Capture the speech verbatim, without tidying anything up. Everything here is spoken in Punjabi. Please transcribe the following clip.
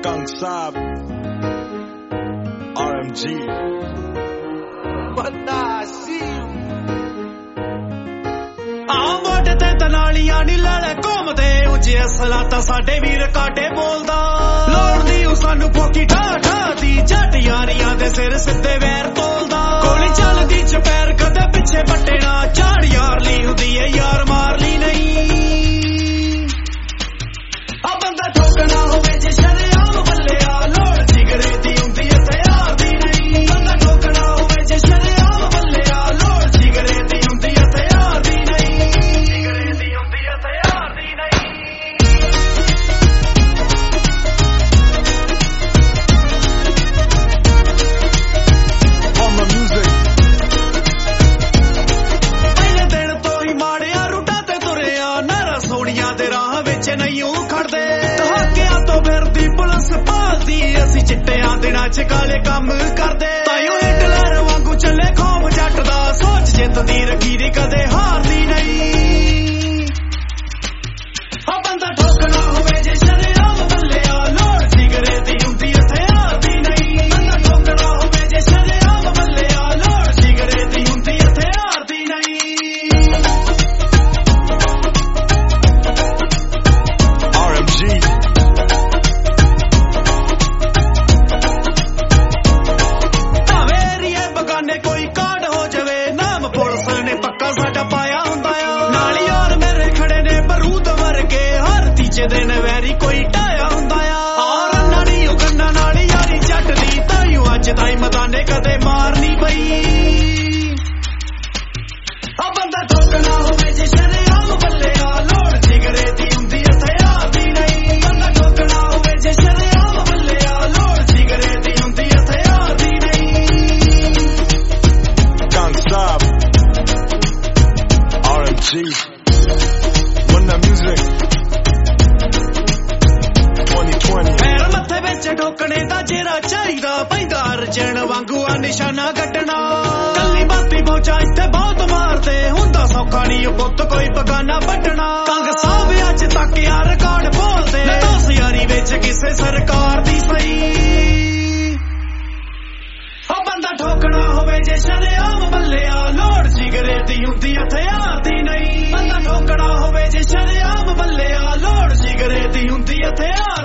Gang Saab, R M G. But now I see you. ਆਹ ਮੋਢੇ ਤੇ ਤਨਾਲੀਆਂ ਨੀ ਲੜੇ ਘੁੰਮਦੇ ਉੱਚੇ ਅਸਲਾਤਾ ਸਾਡੇ ਵੀਰ ਕਾਟੇ ਬੋਲਦਾ ਲੋੜਦੀ ਉਹ ਸਾਨੂੰ ਫੋਕੀ ਢਾ ਢਾ ਦੀ ਜੱਟ ਯਾਰੀਆਂ ਦੇ ਸਿਰ ਸਿੱਧੇ ਵੈਰ ਤੋਲਦਾ ਗੋਲੀ ਚੱਲਦੀ ਚਪੈਰ ਕਦੇ ਪਿੱਛੇ ਵੱਟਣਾ ਝਾੜ ਯਾਰ ਲਈ ਹੁੰਦੀ ਏ ਯਾਰ ਮਾਰ ਲਈ ਨਹੀਂ ਆ ਬੰਦਾ ਠੋਕਣਾ ਹੋਵੇ ਜੇ ਸ਼ਰਿਆਮ ਬੱਲਿਆ ਲੋੜ ਜਿਗਰੇ ਦੀ ਹੁੰਦੀ ਏ ਤਿਆਰ ਦੀ ਨਹੀਂ ਬੰਦਾ ਠੋਕਣਾ ਹੋਵੇ ਜੇ ਸ਼ਰਿਆਮ ਬੱਲਿਆ ਲੋੜ ਜਿਗਰੇ ਦੀ ਹੁੰਦੀ ਏ ਤਿਆਰ ਦੀ ਨਹੀਂ ਜਿਗਰੇ ਦੀ ਹੁੰਦੀ ਏ ਤਿਆਰ ਦੀ ਨਹੀਂ On my music. ਪਹਿਲੇ ਦਿਨ ਤੋਂ ਹੀ ਮਾੜਿਆ ਰੂਟਾਂ ਤੇ ਤੁਰਿਆ ਨਾਰਾ ਸੋਹਣੀਆਂ ਦੇ ਰਾਹ ਵਿੱਚ ਨਹੀਂ ਉਹ ਖੜਦੇ ਦਹਾਕਿਆਂ ਤੋਂ ਫਿਰਦੀ ਪੁਲਿਸ ਭਾਲਦੀ ਅਸੀਂ ਚਿੱਟਿਆਂ ਦਿਨਾਂ ਚ ਕਾਲੇ ਕੰਮ ਕਰਦੇ ਤਾਈਓ ਹਿਟਲਰ ਵਾਂਗੂ ਚੱਲੇ ਖੋਮ ਜੱਟ ਦਾ ਸੋਚ ਜਿੱਤਦੀ ਰੱਖੀ ਦੀ ਕਦੇ ਹਾਰਦੀ ਨਹੀਂ ਆ ਬੰਦਾ ਠੋਕਣਾ ਹੋਵੇ ਜੇ ਸ਼ਰਿਆਮ ਬੱਲਿਆ ਲੋੜ ਜਿਗਰੇ ਦੀ ਹੁੰਦੀ ਹਥਿਆਰ ਦੀ ਨਹੀਂ ਬੰਦਾ ਠੋਕਣਾ ਹੋਵੇ ਜੇ ਸ਼ਰਿਆਮ ਬੱਲਿਆ ਲੋੜ ਜਿਗਰੇ ਦੀ ਹੁੰਦੀ ਹਥਿਆਰ ਦੀ ਨਹੀਂ R M G. ਭਾਵੇਂ ਬਗਾਨੇ ਕੋਈ ਕਾਂਡ ਹੋ ਜਾਵੇ ਨਾਮ ਪੁਲਿਸ ਨੇ ਪੱਕਾ ਸਾਡਾ ਪਾਇਆ ਹੁੰਦਾ ਆ ਨਾਲ ਯਾਰ ਮੇਰੇ ਖੜੇ ਨੇ ਬਰੂਦ ਵਰਗੇ ਹਰ ਤੀਜੇ ਦਿਨ ਵੈਰੀ ਕੋਈ ਢਾਇਆ ਹੁੰਦਾ ਆ ਔਰ ਨਾਲੀ ਉਹ ਗੰਨਾ ਨਾਲ ਯਾਰੀ ਜੱਟ ਦੀ ਤਾਈਓ ਅੱਜ ਤਾਈ ਮਦਾਨੇ ਕਦੇ ਮਾਰ ਨਹੀਂ ਪਈ ਆ ਬੰਦਾ ਠੋਕਣਾ ਹੋਵੇ ਜੇ ਸ਼ਰਿਆਮ ਬੱਲਿਆ ਲੋੜ ਜਿਗਰੇ ਦੀ ਹੁੰਦੀ ਹਥਿਆਰ ਦੀ ਨਹੀਂ ਬੰਦਾ ਠੋਕਣਾ ਹੋਵੇ ਜੇ ਸ਼ਰਿਆਮ ਬੱਲਿਆ ਲੋੜ ਜਿਗਰੇ ਦੀ ਹੁੰਦੀ ਹਥਿਆਰ ਦੀ ਨਹੀਂ Gang Saab, R M G. Run that music. twenty twenty. ਪੈਰ ਮੱਥੇ ਵਿੱਚ ਠੋਕਣੇ ਦਾ ਜਿਹੜਾ ਚਾਹੀਦਾ ਪੈਂਦਾ ਅਰਜਨ ਵਾਂਗੂ ਆ ਨਿਸ਼ਾਨਾ ਕੱਟਣਾ ਕੱਲੀ ਬਾਤੀ ਪਹੁੰਚਾ ਇੱਥੇ ਬਹੁਤ ਮਾਰਦੇ ਹੁੰਦਾ ਸੌਖਾ ਨਹੀਂ ਉਹ ਪੁੱਤ ਕੋਈ ਬਗਾਨਾ ਵੱਢਣਾ ਕੰਗ ਸਾਹਿਬ ਅੱਜ ਤੱਕ ਯਾਰ ਰਿਕਾਰਡ ਬੋਲਦੇ ਦਸ ਯਾਰੀ ਵਿੱਚ ਕਿਸੇ ਸਰਕਾਰ ਦੀ ਸਹੀ ਆ ਬੰਦਾ ਠੋਕਣਾ ਹੋਵੇ ਜੇ ਸ਼ਰਿਆਮ ਬੱਲਿਆ ਲੋੜ ਜਿਗਰੇ ਦੀ ਹੁੰਦੀ ਹਥਿਆਰ ਦੀ ਨਹੀਂ ਬੰਦਾ ਠੋਕਣਾ ਹੋਵੇ ਜੇ ਸ਼ਰਿਆਮ ਬੱਲਿਆ ਲੋੜ ਜਿਗਰੇ ਦੀ ਹੁੰਦੀ ਹਥਿਆਰ